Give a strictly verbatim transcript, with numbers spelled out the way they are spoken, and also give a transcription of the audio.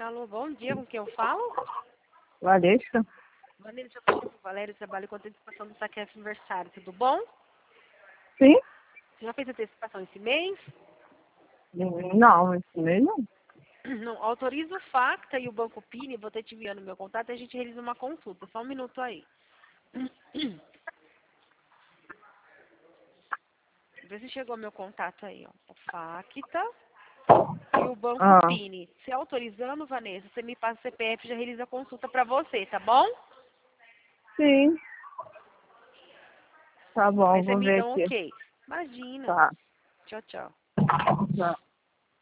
Alô, bom dia, com quem eu falo? Valesca? Vanessa, eu sou Valéria, trabalho com a antecipação do saque aniversário, tudo bom? Sim? Você já fez a antecipação esse mês? Não, esse mês não. Não, autoriza o Facta e o Banco Pini, vou ter te enviando meu contato e a gente realiza uma consulta, só um minuto aí. Vê se chegou meu contato aí, ó. O Facta e o Banco Ah, Pini. Se autorizando, Vanessa, você me passa o C P F e já realiza a consulta pra você, tá bom? sim. Tá bom, Aí você vou me ver dá um aqui. ok. Imagina. Tá. Tchau, tchau. Tá.